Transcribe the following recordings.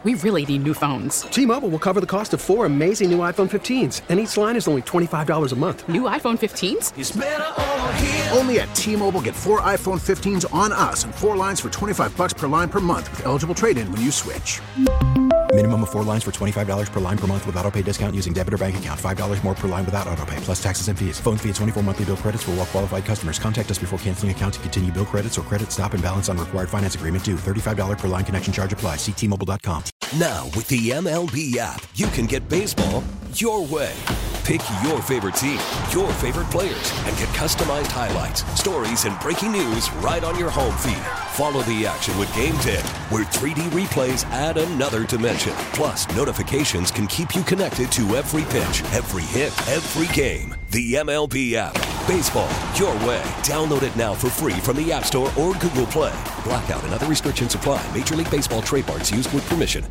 we really need new phones. T-Mobile will cover the cost of 4 amazing new iPhone 15s, and each line is only $25 a month. New iPhone 15s? It's better over here. Only at T-Mobile, get 4 iPhone 15s on us and 4 lines for $25 per line per month with eligible trade-in when you switch. Minimum of 4 lines for $25 per line per month with autopay discount using debit or bank account. $5 more per line without autopay, plus taxes and fees. Phone fee at 24 monthly bill credits for well-qualified customers. Contact us before canceling account to continue bill credits or credit stop and balance on required finance agreement due. $35 per line connection charge applies. See T-Mobile.com. Now, with the MLB app, you can get baseball your way. Pick your favorite team, your favorite players, and get customized highlights, stories, and breaking news right on your home feed. Follow the action with Game Day, where 3D replays add another dimension. Plus, notifications can keep you connected to every pitch, every hit, every game. The MLB app. Baseball your way. Download it now for free from the App Store or Google Play. Blackout and other restrictions apply. Major League Baseball trademarks used with permission.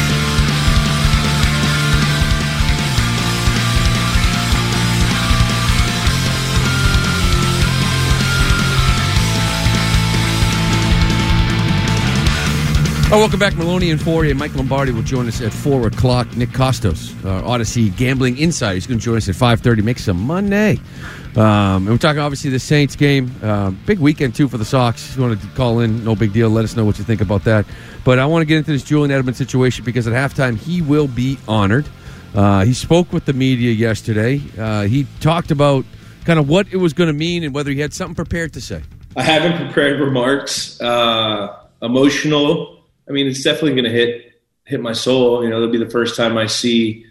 Welcome back, Maloney and Fourier. Mike Lombardi will join us at 4 o'clock. Nick Costos, Odyssey Gambling Insider, he's going to join us at 5:30. Make some money. And we're talking, obviously, the Saints game. Big weekend, too, for the Sox. If you want to call in, no big deal. Let us know what you think about that. But I want to get into this Julian Edelman situation because at halftime, he will be honored. He spoke with the media yesterday. He talked about kind of what it was going to mean and whether he had something prepared to say. I haven't prepared remarks. Emotional. I mean, it's definitely going to hit my soul. You know, it'll be the first time I see,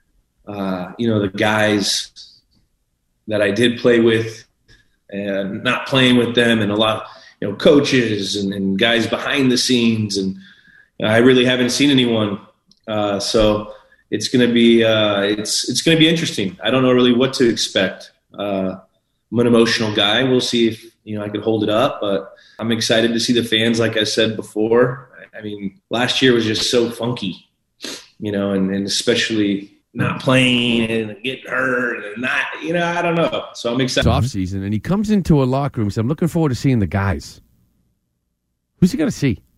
the guys that I did play with and not playing with them, and a lot, coaches and guys behind the scenes. And I really haven't seen anyone. So it's going to be, it's going to be interesting. I don't know really what to expect. I'm an emotional guy. We'll see if, I can hold it up, but I'm excited to see the fans. Like I said before, I mean, last year was just so funky, and especially not playing and getting hurt and not, I don't know. So I'm excited. It's off season, and he comes into a locker room. So I'm looking forward to seeing the guys. Who's he going to see?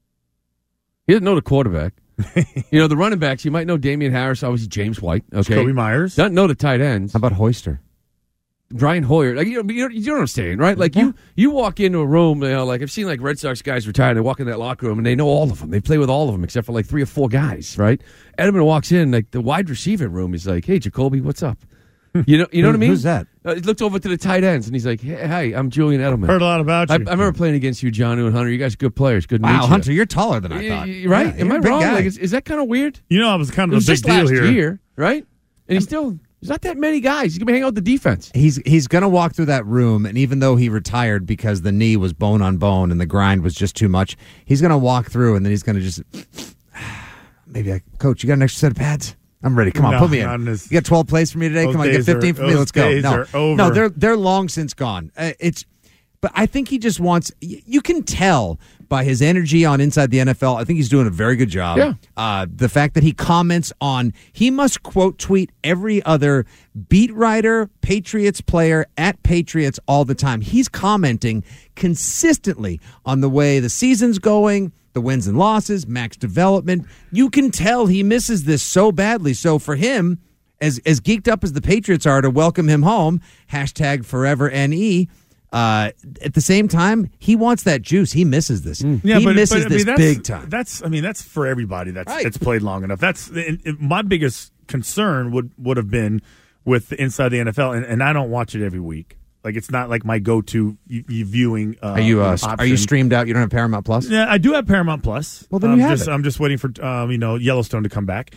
He doesn't know the quarterback. The running backs, you might know Damian Harris, obviously James White. Okay, Kobe Myers. Doesn't know the tight ends. How about Hoyster? Brian Hoyer, you know what I'm saying, right? Like you walk into a room, like I've seen like Red Sox guys retire, they walk in that locker room and they know all of them. They play with all of them except for like 3 or 4 guys, right? Edelman walks in, like the wide receiver room is like, "Hey, Jacoby, what's up?" You know what I mean? Who's that? He looked over to the tight ends and he's like, "Hey, I'm Julian Edelman. Heard a lot about you. I remember playing against you, John and Hunter. You guys are good players. Good to meet you." Wow, Hunter, you're taller than I thought. Right? Yeah, Am I you're a big wrong? guy. Like, is that kind of weird? I was kind of a big just deal last here. year, right? And there's not that many guys. He's going to hang out with the defense. He's going to walk through that room, and even though he retired because the knee was bone on bone and the grind was just too much, he's going to walk through, and then he's going to just Coach, you got an extra set of pads? I'm ready. Come on, put me in. You got 12 plays for me today? Come on, get 15 for me. Let's go. No, they're long since gone. But I think he just wants. You can tell by his energy on Inside the NFL. I think he's doing a very good job. Yeah. The fact that he comments on, he must quote tweet every other beat writer, Patriots player at Patriots all the time. He's commenting consistently on the way the season's going, the wins and losses, max development. You can tell he misses this so badly. So for him, as geeked up as the Patriots are to welcome him home, #ForeverNE. At the same time, he wants that juice. He misses this. Yeah, he misses this big time. That's for everybody Right. that's played long enough. That's my biggest concern would have been with the Inside the NFL, and I don't watch it every week. Like, it's not like my go-to viewing. Are you streamed out? You don't have Paramount Plus? Yeah, I do have Paramount Plus. Well, then you have it. I'm just waiting for Yellowstone to come back.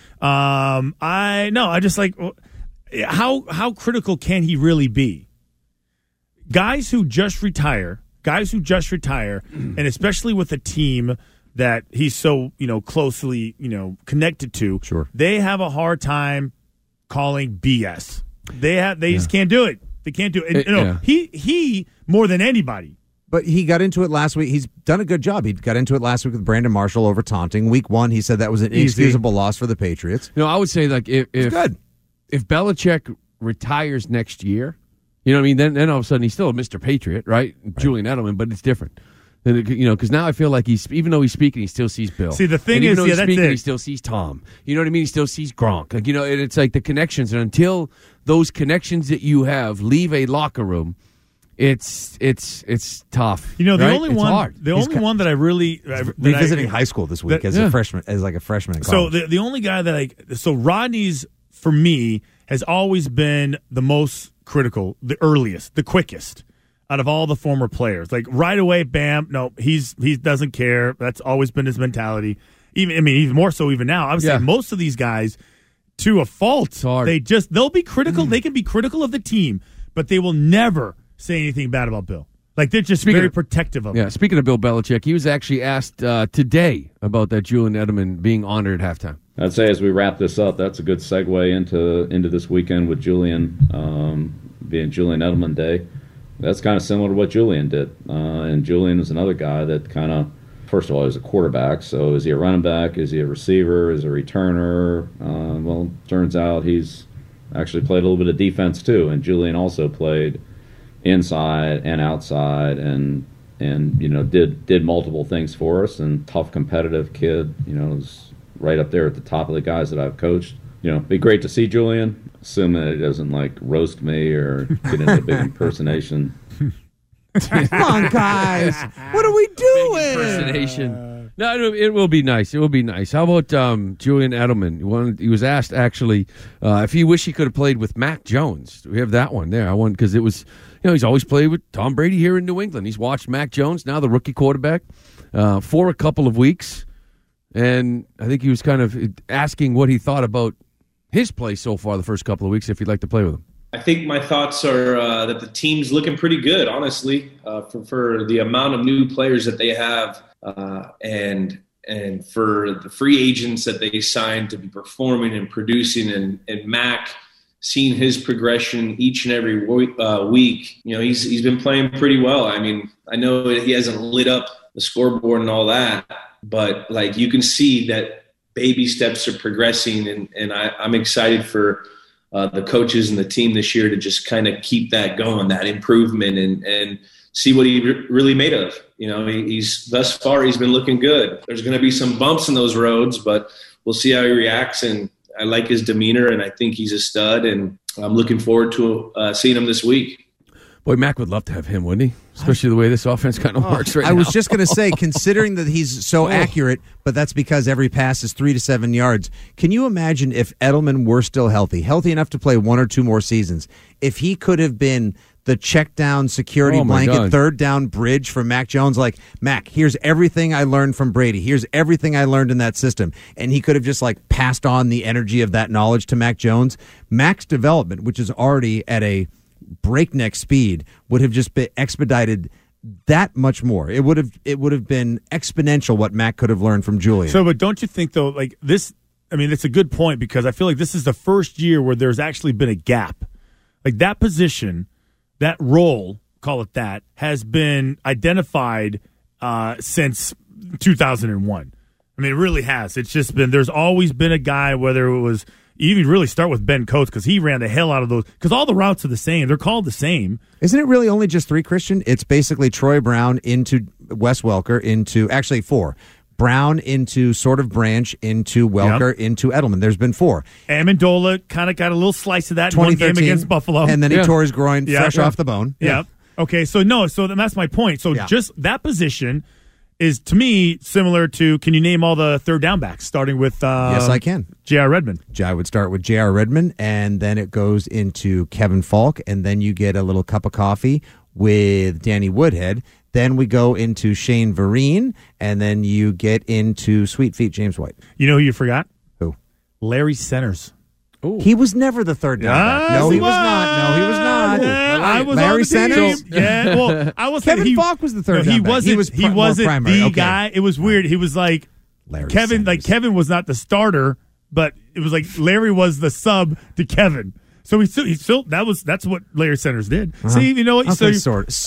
I just like how critical can he really be? Guys who just retire, and especially with a team that he's so closely connected to, sure, they have a hard time calling BS. They just can't do it. They can't do it. And, he more than anybody. But he got into it last week. He's done a good job. He got into it last week with Brandon Marshall over taunting. Week 1, he said that was an inexcusable loss for the Patriots. I would say like if Belichick retires next year, you know what I mean? Then all of a sudden he's still a Mr. Patriot, right? Julian Edelman, but it's different. Because now I feel like even though he's speaking, he still sees Bill. See, the thing and even is, though he's that's speaking, it. he still sees Tom. You know what I mean? He still sees Gronk. Like, it's like the connections. And until those connections that you have leave a locker room, it's tough. The right? only it's one, hard. the only one that I really revisiting high school this week as a freshman, as like a freshman in college. So the only guy that Rodney's for me has always been the most critical, the earliest, the quickest out of all the former players. Like right away, bam, no, he doesn't care. That's always been his mentality. Even more so even now. I would say most of these guys, to a fault, they'll be critical. They can be critical of the team, but they will never say anything bad about Bill. Like they're just very protective of him. Yeah, speaking of Bill Belichick, he was actually asked today about that Julian Edelman being honored at halftime. I'd say as we wrap this up, that's a good segue into this weekend with Julian, being Julian Edelman Day. That's kind of similar to what Julian did. And Julian is another guy that kind of, first of all, he's a quarterback. So is he a running back? Is he a receiver? Is he a returner? Well, turns out he's actually played a little bit of defense too. And Julian also played inside and outside and did multiple things for us. And tough, competitive kid, is right up there at the top of the guys that I've coached. It'd be great to see Julian, assuming that he doesn't roast me or get into a big impersonation. Come on, guys. What are we doing? Impersonation. No, it will be nice. It will be nice. How about Julian Edelman? He was asked, actually, if he wished he could have played with Mac Jones. We have that one there. I want because it was, he's always played with Tom Brady here in New England. He's watched Mac Jones, now the rookie quarterback, for a couple of weeks. And I think he was kind of asking what he thought about his play so far the first couple of weeks, if he'd like to play with him. I think my thoughts are that the team's looking pretty good, honestly, for the amount of new players that they have, and for the free agents that they signed to be performing and producing, and Mac seeing his progression each and every week. He's been playing pretty well. I mean, I know he hasn't lit up the scoreboard and all that, but you can see that baby steps are progressing, and I'm excited for the coaches and the team this year to just kind of keep that going, that improvement, and see what he really made of. He's thus far he's been looking good. There's going to be some bumps in those roads, but we'll see how he reacts. And I like his demeanor, and I think he's a stud. And I'm looking forward to seeing him this week. Boy, Mac would love to have him, wouldn't he? Especially the way this offense kind of works right now. I was just going to say, considering that he's so accurate, but that's because every pass is 3 to 7 yards. Can you imagine if Edelman were still healthy enough to play 1 or 2 more seasons, if he could have been the check down security blanket, third down bridge for Mac Jones? Like, Mac, here's everything I learned from Brady. Here's everything I learned in that system. And he could have just passed on the energy of that knowledge to Mac Jones. Mac's development, which is already at a breakneck speed, would have just been expedited that much more. It would have been exponential what Mac could have learned from Julian. So, but don't you think though, this? I mean, it's a good point because I feel like this is the first year where there's actually been a gap. That position, that role, call it that, has been identified since 2001. I mean, it really has. It's just been, there's always been a guy, whether it was, you even really start with Ben Coates because he ran the hell out of those, because all the routes are the same. They're called the same. Isn't it really only just 3, Christian? It's basically Troy Brown into Wes Welker into, actually 4. Brown into sort of Branch into Welker into Edelman. There's been 4. Amendola kind of got a little slice of that in one game against Buffalo. And then he tore his groin fresh off the bone. Yeah. Okay, so that's my point. So just that position is, to me, similar to, can you name all the third down backs, starting with yes, I can. J.R. Redmond. I would start with J.R. Redmond, and then it goes into Kevin Falk, and then you get a little cup of coffee with Danny Woodhead. Then we go into Shane Vereen, and then you get into Sweet Feet James White. You know who you forgot? Who? Larry Centers. Ooh. He was never the third down back. No, he was not. I was Larry on the Centers. Yeah, well, I was Kevin Falk was the third down back. He wasn't primary. the guy. It was weird. He was like Larry Kevin. Centers. Kevin was not the starter, but it was like Larry was the sub to Kevin. So he still that's what Larry Centers did. See, you know what? Okay, sort of.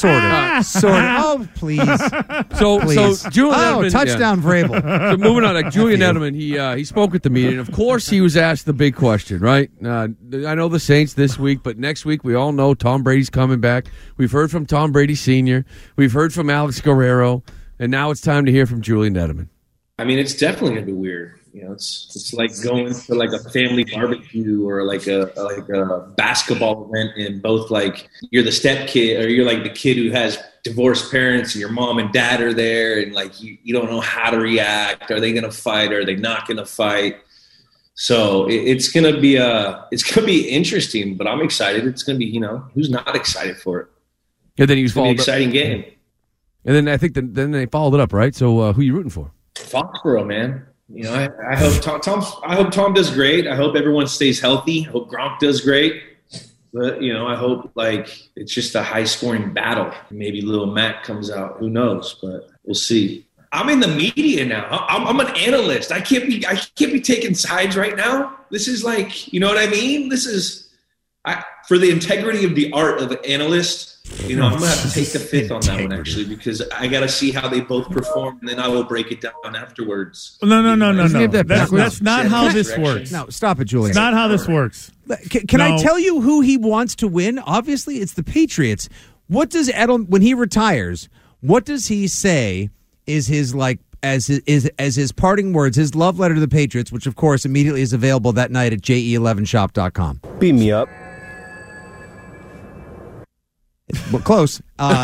Oh, please. So Julian Edelman, touchdown Vrabel. So moving on, Julian Edelman, he spoke at the meeting. Of course, he was asked the big question, right? I know the Saints this week, but next week we all know Tom Brady's coming back. We've heard from Tom Brady Sr. We've heard from Alex Guerrero. And now it's time to hear from Julian Edelman. I mean, it's definitely gonna be weird. It's like going to like a family barbecue or like a basketball event, and both like you're the step kid or you're like the kid who has divorced parents and your mom and dad are there, and like you don't know how to react. Are they gonna fight? Are they not gonna fight? So it's gonna be interesting, but I'm excited. It's gonna be who's not excited for it? And then it's gonna be an exciting game. And then I think then they followed it up, right? So who are you rooting for? Foxborough, man. I hope Tom does great. I hope everyone stays healthy. I hope Gronk does great. But I hope like it's just a high scoring battle. Maybe Lil Mac comes out. Who knows? But we'll see. I'm in the media now. I'm an analyst. I can't be taking sides right now. This is like, you know what I mean? This is for the integrity of the art of an analyst. I'm going to have to take the fifth on that one, actually, because I got to see how they both perform, and then I will break it down afterwards. No. That's not how this works. No, stop it, Julian. It's not how this works. Can I tell you who he wants to win? Obviously, it's the Patriots. What does Edelman, when he retires, what does he say is his, like, as his parting words, his love letter to the Patriots, which, of course, immediately is available that night at je11shop.com. Beat me up. Well, close.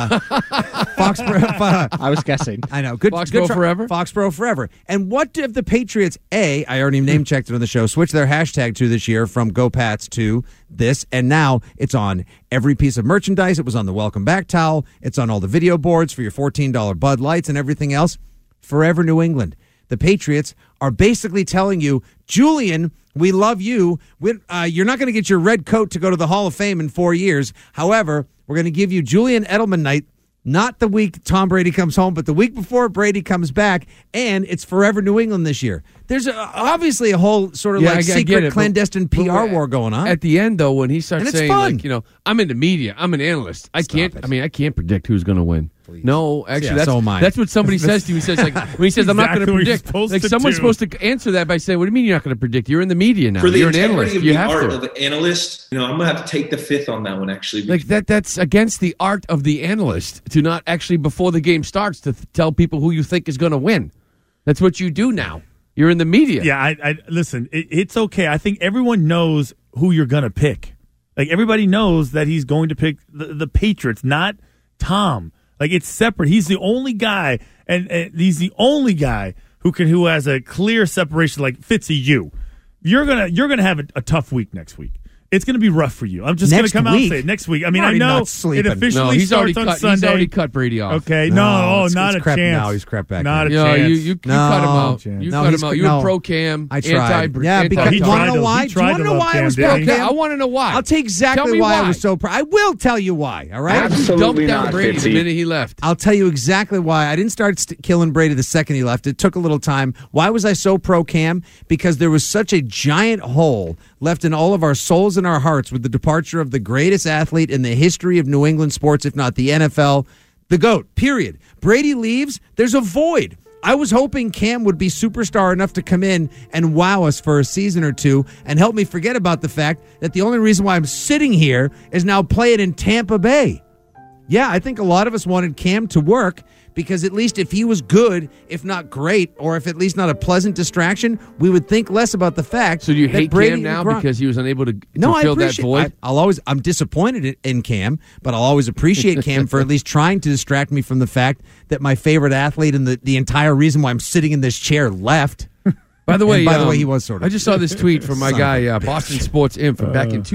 Foxborough. I was guessing. I know. Good. Foxborough forever. Foxborough forever. And what if the Patriots? I already name checked it on the show. Switch their hashtag to this year from Go Pats to this, and now it's on every piece of merchandise. It was on the Welcome Back towel. It's on all the video boards for your $14 Bud Lights and everything else. Forever New England. The Patriots are basically telling you, Julian, we love you. You're not going to get your red coat to go to the Hall of Fame in 4 years. However, we're going to give you Julian Edelman night, not the week Tom Brady comes home, but the week before Brady comes back, and it's Forever New England this year. There's obviously a whole sort of secret clandestine PR war going on. At the end, though, when he starts saying, like, I'm in the media, I'm an analyst. I can't predict who's going to win. Please. No, actually, that's what somebody says to you. He says, like, when he says, I'm not going to predict, like, someone's supposed to answer that by saying, what do you mean you're not going to predict? You're in the media now. You're an analyst. You have to. Of the analyst, I'm going to have to take the fifth on that one, actually. Like, that's against the art of the analyst to not actually, before the game starts, to tell people who you think is going to win. That's what you do now. You're in the media. Yeah, I listen, it's okay. I think everyone knows who you're going to pick. Like, everybody knows that he's going to pick the Patriots, not Tom. Like, it's separate. He's the only guy, and he's the only guy who has a clear separation. Like, Fitzy, you're gonna have a tough week next week. It's going to be rough for you. I'm just going to come out and say it next week. I mean, I know it officially starts on Sunday. He's already cut Brady off. Okay, not a chance. No, he's crept back. Not a chance. You cut him out. You cut him out. You were pro Cam. I tried. Because you want to know why? Do you want to know why I was pro Cam? I want to know why. I'll tell you exactly why I was so pro. I will tell you why. All right. Absolutely dumped down Brady the minute he left. I'll tell you exactly why. I didn't start killing Brady the second he left. It took a little time. Why was I so pro Cam? Because there was such a giant hole left in all of our souls and our hearts with the departure of the greatest athlete in the history of New England sports, if not the NFL, the GOAT, period. Brady leaves, there's a void. I was hoping Cam would be superstar enough to come in and wow us for a season or two and help me forget about the fact that the only reason why I'm sitting here is now playing in Tampa Bay. Yeah, I think a lot of us wanted Cam to work because at least if he was good, if not great, or if at least not a pleasant distraction, we would think less about the fact. So do you that hate Brady Cam now because he was unable to I fill that void? I'm disappointed in Cam, but I'll always appreciate Cam for at least trying to distract me from the fact that my favorite athlete and the entire reason why I'm sitting in this chair left. By the way, he was sort of. I just saw this tweet from my guy, Boston Sports Info, back in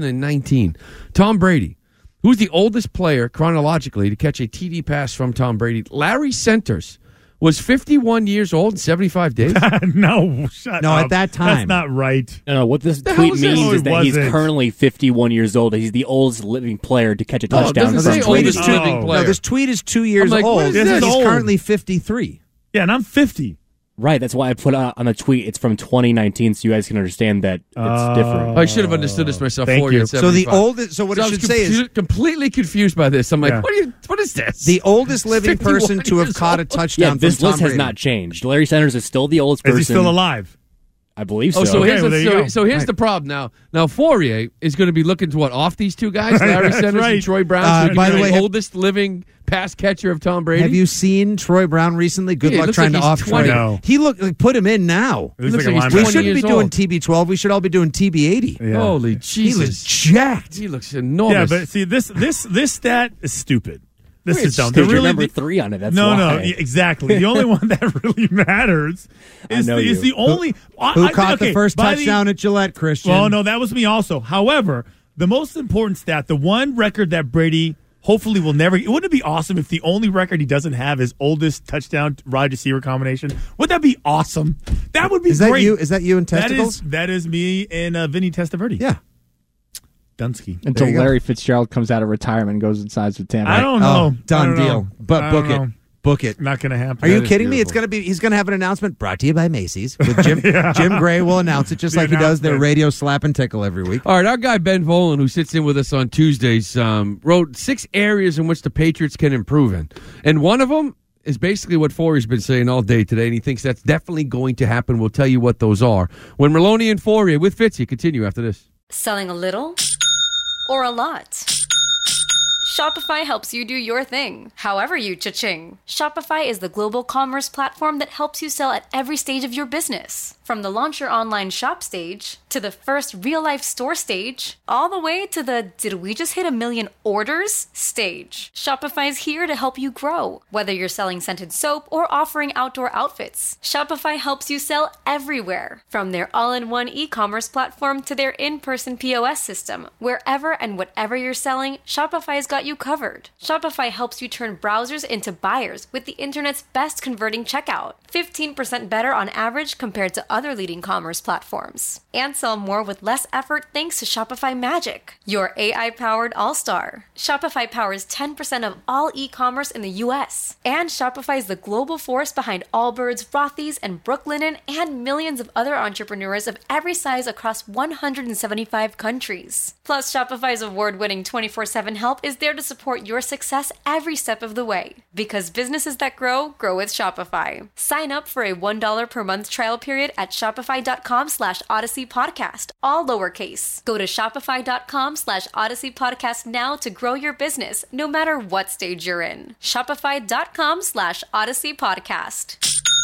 2019. Tom Brady, who's the oldest player chronologically to catch a TD pass from Tom Brady? Larry Centers was 51 years old in 75 days. No, shut up. At that time. That's not right. No, what this tweet means is that he's currently 51 years old. He's the oldest living player to catch a touchdown. This tweet is 2 years old. He's currently 53. Yeah, and I'm 50. Right, that's why I put on the tweet. It's from 2019, so you guys can understand that it's different. I should have understood this myself. Thank 4 you. years. So the oldest. So what I should say is completely confused by this. I'm like, what is this? The oldest living person to have caught a touchdown. Yeah, this from Tom list has Brady. not changed. Larry Centers is still the oldest person. Is he still alive? I believe so. Oh, so Okay, here's, well, there you go. so here's Right. the problem now. Now Fourier is going to be looking to off these two guys, Larry That's Sanders right. and Troy Brown. So by the way, oldest living pass catcher of Tom Brady. Have you seen Troy Brown recently? Good Yeah, it luck looks trying like to he's off 20. Troy. No. He put him in now. He looks like like he's a We 20 shouldn't be years doing old. TB12. We should all be doing TB80. Yeah. Holy He Jesus! was jacked. He looks enormous. Yeah, but see, this stat is stupid. This is dumb. There's The really number 3 on it. That's no, why. exactly. The only one that really matters is know is you. the only Who caught the first touchdown at Gillette, Christian? Well, no, that was me also. However, the most important stat, the one record that Brady hopefully will never. Wouldn't it be awesome if the only record he doesn't have is oldest touchdown wide receiver combination? Would that be awesome? That would be Is that great. you? Is that you in testicles? That is me and Vinny Testaverde. Yeah. Dunsky. Until There you go. Larry Fitzgerald comes out of retirement and goes and signs with Tampa. I don't know. Done I don't deal. know. But I book don't it. know. Book it. Not going to happen. Are you is kidding me? It's beautiful. gonna be. He's gonna have an announcement brought to you by Macy's. With Jim Jim Gray will announce it just The like he does their announcement. radio slap and tickle every week. All right, our guy Ben Volen, who sits in with us on Tuesdays, wrote 6 areas in which the Patriots can improve in, and one of them is basically what Fourier's been saying all day today, and he thinks that's definitely going to happen. We'll tell you what those are when Maloney and Fourier with Fitzy continue after this. Selling a little or a lot? Shopify helps you do your thing, however you cha-ching. Shopify is the global commerce platform that helps you sell at every stage of your business. From the launch your online shop stage, to the first real-life store stage, all the way to the did we just hit 1 million orders stage. Shopify's here to help you grow. Whether you're selling scented soap or offering outdoor outfits, Shopify helps you sell everywhere. From their all-in-one e-commerce platform to their in-person POS system, wherever and whatever you're selling, Shopify's got you covered. Shopify helps you turn browsers into buyers with the internet's best converting checkout. 15% better on average compared to other leading commerce platforms. And sell more with less effort thanks to Shopify Magic, your AI-powered all-star. Shopify powers 10% of all e-commerce in the U.S. And Shopify is the global force behind Allbirds, Rothy's, and Brooklinen, and millions of other entrepreneurs of every size across 175 countries. Plus, Shopify's award-winning 24/7 help is there to support your success every step of the way. Because businesses that grow, grow with Shopify. Sign up for a $1 per month trial period at shopify.com/Odyssey Podcast, all lowercase. Go to shopify.com/Odyssey Podcast now to grow your business, no matter what stage you're in. Shopify.com/Odyssey Podcast.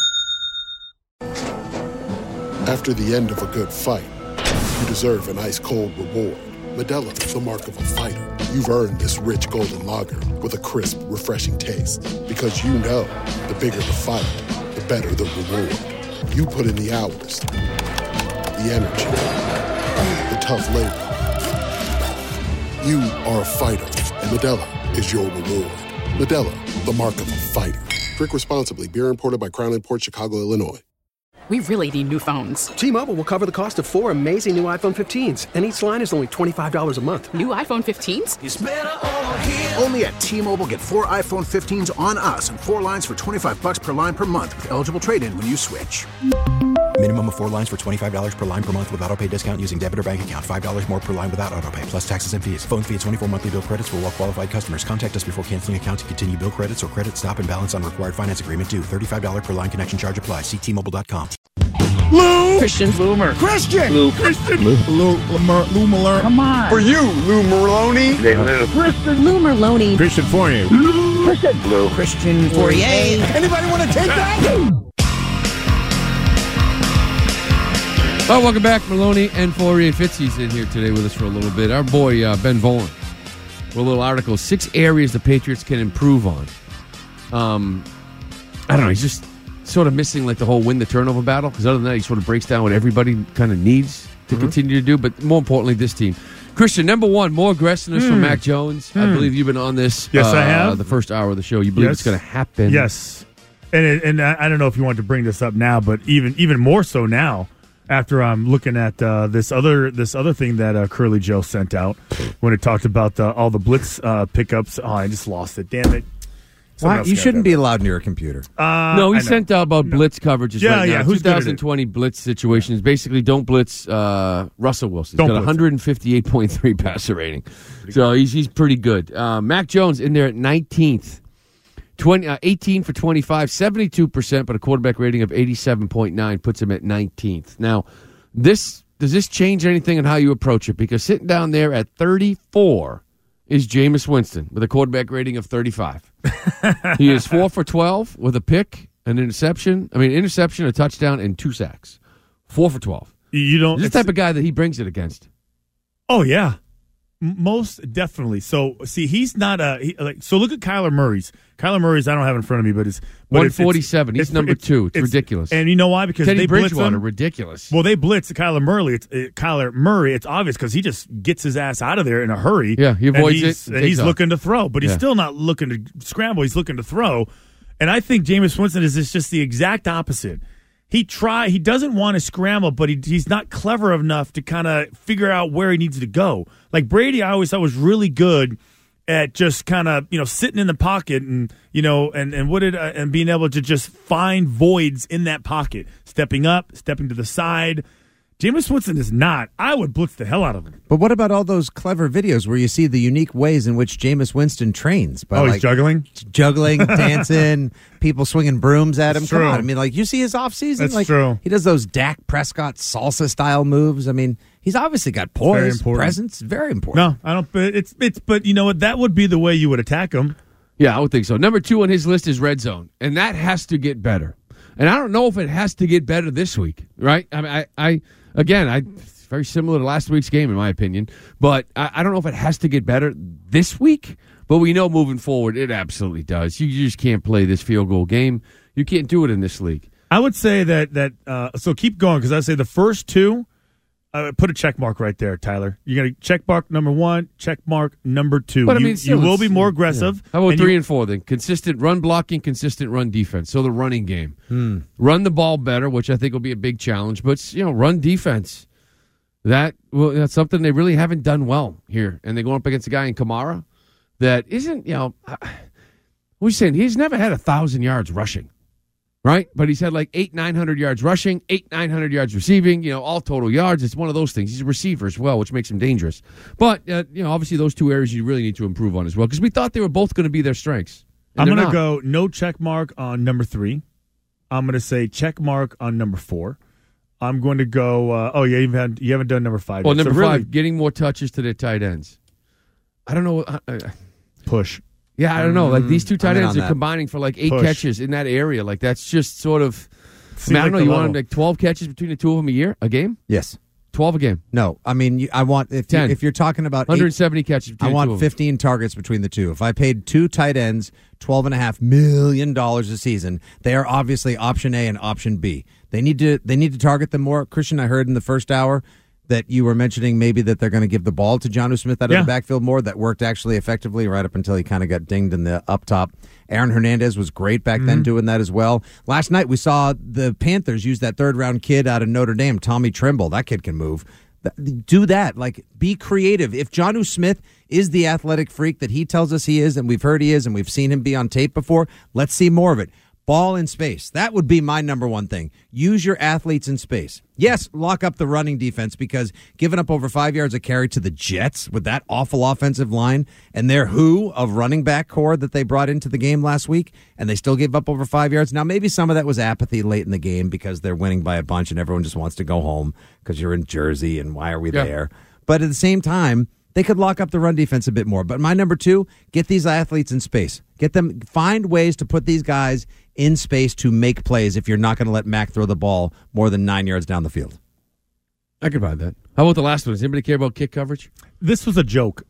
After the end of a good fight, you deserve an ice-cold reward. Modelo is the mark of a fighter. You've earned this rich golden lager with a crisp, refreshing taste. Because you know, the bigger the fight, the better the reward. You put in the hours, the energy, the tough labor. You are a fighter, and Modelo is your reward. Modelo, the mark of a fighter. Drink responsibly. Beer imported by Crown Imports, Chicago, Illinois. We really need new phones. T-Mobile will cover the cost of 4 amazing new iPhone 15s, and each line is only $25 a month. New iPhone 15s? It's better over here. Only at T-Mobile, get 4 iPhone 15s on us and 4 lines for $25 per line per month with eligible trade-in when you switch. Minimum of 4 lines for $25 per line per month with auto pay discount using debit or bank account. $5 more per line without auto pay, plus taxes and fees. Phone fee at 24 monthly bill credits for well-qualified customers. Contact us before canceling account to continue bill credits or credit stop and balance on required finance agreement due. $35 per line connection charge applies. See T-Mobile.com. Lou Christian. Loomer. Christian. Lou Christian. Lou Malone. Come on. For you, Lou Merlone. Christian. Lou Merlone. Christian Fournier. Christian. Lou. Christian Fourier. Anybody want to take that? Well, welcome back. Maloney and Fourier. Fitzy's in here today with us for a little bit. Our boy, Ben Volen, with a little article, 6 areas the Patriots can improve on. I don't know, he's just sort of missing like the whole win the turnover battle, because other than that, he sort of breaks down what everybody kind of needs to continue to do, but more importantly, this team. Christian, number 1, more aggressiveness from Mac Jones. I believe you've been on this. Yes, I have. The first hour of the show. You believe it's going to happen. Yes. And I don't know if you want to bring this up now, but even more so now, after I'm looking at this other thing that Curly Joe sent out when it talked about all the blitz pickups. Oh, I just lost it. Damn it. Why? You shouldn't be allowed near a computer. No, he sent out about blitz coverages right now. Who's 2020 blitz situations. Basically, don't blitz Russell Wilson. He's got 158.3 passer rating. So he's pretty good. Mac Jones in there at 19th. 18 for 25, 72%, but a quarterback rating of 87.9 puts him at 19th. Now, does this change anything in how you approach it? Because sitting down there at 34 is Jameis Winston with a quarterback rating of 35. He is 4 for 12 with a pick, an interception, a touchdown, and 2 sacks. 4 for 12. You don't. This is the type of guy that he brings it against. Oh yeah, most definitely. So see, he's not so look at Kyler Murray's. Kyler Murray's I don't have in front of me, but it's 147. He's number 2. It's ridiculous. And you know why? Because Teddy they blitz Bridgewater, him. ridiculous. Well, they blitz Kyler Murray. Kyler Murray. It's obvious because he just gets his ass out of there in a hurry. Yeah, he avoids it. And he's looking to throw, but he's still not looking to scramble. He's looking to throw. And I think Jameis Winston is just the exact opposite. He doesn't want to scramble, but he's not clever enough to kind of figure out where he needs to go. Like Brady, I always thought was really good at just kind of sitting in the pocket and and being able to just find voids in that pocket, stepping up, stepping to the side. Jameis Winston is not. I would blitz the hell out of him. But what about all those clever videos where you see the unique ways in which Jameis Winston trains? He's juggling? Juggling, dancing, people swinging brooms at him. That's Come true. on. I mean, you see his offseason? That's true. He does those Dak Prescott salsa-style moves. I mean, he's obviously got poise, presence. Very important. No, I don't. But you know what? That would be the way you would attack him. Yeah, I would think so. Number 2 on his list is red zone, and that has to get better. And I don't know if it has to get better this week, right? I mean, it's very similar to last week's game, in my opinion. But I don't know if it has to get better this week. But we know moving forward, it absolutely does. You just can't play this field goal game. You can't do it in this league. I would say that so keep going, because I'd say the first 2, put a check mark right there, Tyler. You're going to check mark number 1, check mark number 2. But I mean, you will be more aggressive. Yeah. How about 3 and 4 then? Consistent run blocking, consistent run defense. So the running game. Run the ball better, which I think will be a big challenge. But, run defense. That's something they really haven't done well here. And they're going up against a guy in Kamara that isn't, what are you saying? He's never had 1,000 yards rushing. Right? But he's had 900 yards rushing, 900 yards receiving, all total yards. It's one of those things. He's a receiver as well, which makes him dangerous. But, obviously those 2 areas you really need to improve on as well, because we thought they were both going to be their strengths. I'm going to go no check mark on number 3. I'm going to say check mark on number 4. I'm going to go, you haven't done number 5 Well, yet. number 5, getting more touches to their tight ends. I don't know. Push. Yeah, I don't know. These 2 tight ends are that. combining for 8 Push. catches in that area. That's just sort of. Seems I don't know. the You level. want 12 catches between the 2 of them a game? Yes. 12 a game. No, I mean, I want if you're talking about 170 catches between I the 2 want of them. 15 targets between the 2. If I paid 2 tight ends $12.5 million a season, they are obviously option A and option B. They need to target them more. Christian, I heard in the first hour that you were mentioning maybe that they're going to give the ball to Jonnu Smith out of the backfield more. That worked actually effectively right up until he kind of got dinged in the up top. Aaron Hernandez was great back then doing that as well. Last night we saw the Panthers use that 3rd-round kid out of Notre Dame, Tommy Trimble. That kid can move. Do that. Be creative. If Jonnu Smith is the athletic freak that he tells us he is, and we've heard he is, and we've seen him be on tape before, let's see more of it. Ball in space. That would be my number 1 thing. Use your athletes in space. Yes, lock up the running defense, because giving up over 5 yards a carry to the Jets with that awful offensive line and their of running back core that they brought into the game last week, and they still gave up over 5 yards. Now, maybe some of that was apathy late in the game because they're winning by a bunch and everyone just wants to go home because you're in Jersey and why are we there? But at the same time, they could lock up the run defense a bit more. But my number 2, get these athletes in space. Find ways to put these guys in space to make plays if you're not going to let Mac throw the ball more than 9 yards down the field. I could buy that. How about the last one? Does anybody care about kick coverage? This was a joke.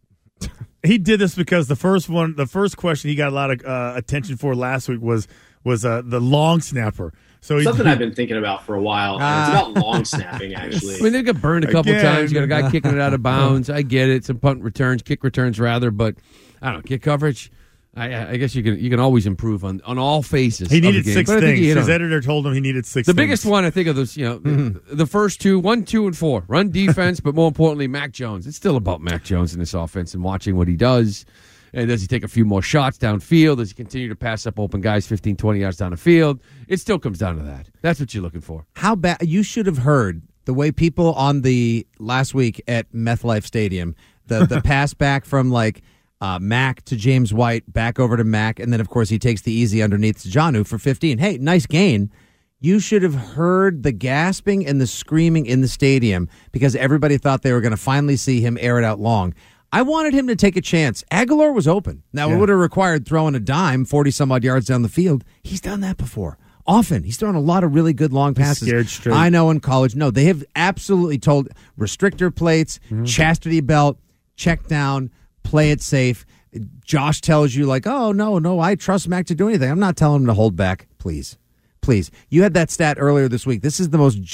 He did this because the first question he got a lot of attention for last week was the long snapper. So something I've been thinking about for a while. And it's about long snapping, actually. I mean, they got burned a couple times. You got a guy kicking it out of bounds. I get it. Some kick returns rather, but I don't know, kick coverage. I guess you can always improve on all phases. He needed of the game. 6 things. His editor told him he needed 6 The things. biggest one I think of those, the first 2, 1, 2, and 4. Run defense, but more importantly, Mac Jones. It's still about Mac Jones in this offense and watching what he does. And does he take a few more shots downfield? Does he continue to pass up open guys 15, 20 yards down the field? It still comes down to that. That's what you're looking for. How bad? You should have heard the way people on the last week at MetLife Stadium, the pass back from Mack to James White, back over to Mack, and then, of course, he takes the easy underneath to Jonnu for 15. Hey, nice gain. You should have heard the gasping and the screaming in the stadium because everybody thought they were going to finally see him air it out long. I wanted him to take a chance. Aguilar was open. Now, it would have required throwing a dime 40-some-odd yards down the field. He's done that before. Often. He's thrown a lot of really good long passes. Scared straight. I know in college. No, they have absolutely told restrictor plates, chastity belt, check down, play it safe. Josh tells you like, oh, no, I trust Mac to do anything. I'm not telling him to hold back. Please. You had that stat earlier this week. This is the most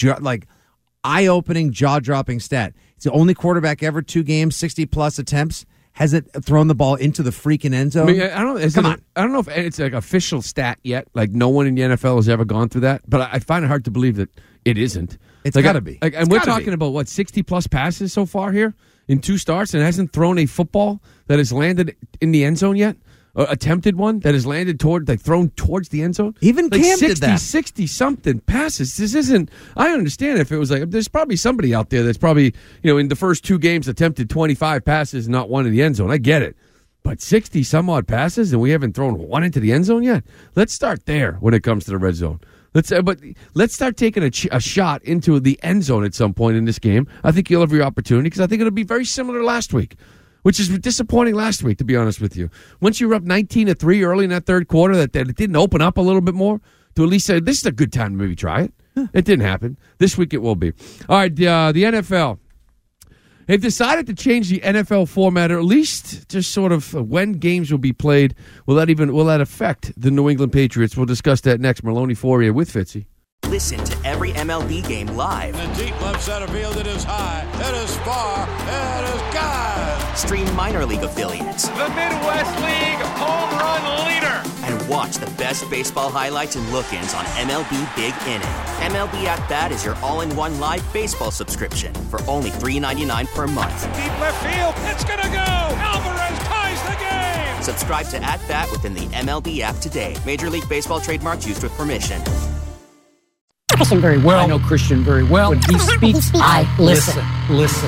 eye-opening, jaw-dropping stat. It's the only quarterback ever, 2 games, 60-plus attempts, hasn't thrown the ball into the freaking end zone. I mean, I don't know if it's like official stat yet. Like no one in the NFL has ever gone through that. But I find it hard to believe that it isn't. It's got to be. And we're talking about, 60-plus passes so far here in 2 starts and hasn't thrown a football that has landed in the end zone yet? Or attempted one that has landed thrown towards the end zone. Even Cam did that. 60-something passes. This isn't. I understand if it was like there's probably somebody out there that's probably in the first 2 games attempted 25 passes, not one in the end zone. I get it, but 60-some-odd passes and we haven't thrown one into the end zone yet. Let's start there when it comes to the red zone. Let's start taking a shot into the end zone at some point in this game. I think you'll have your opportunity because I think it'll be very similar to last week. Which is disappointing last week, to be honest with you. Once you were up 19-3 early in that third quarter, that it didn't open up a little bit more to at least say, this is a good time to maybe try it. It didn't happen. This week it will be. All right, the NFL. They've decided to change the NFL format, or at least just sort of when games will be played. Will that affect the New England Patriots? We'll discuss that next. Maloney Fourier with Fitzy. Listen to every MLB game live. In the deep left center field, it is high, it is far, it is gone. Stream minor league affiliates. The Midwest League home run leader. And watch the best baseball highlights and look-ins on MLB Big Inning. MLB At Bat is your all-in-one live baseball subscription for only $3.99 per month. Deep left field, it's gonna go. Alvarez ties the game. Subscribe to At Bat within the MLB app today. Major League Baseball trademarks used with permission. Christian very well. I know Christian very well. When he speaks, I listen. Listen.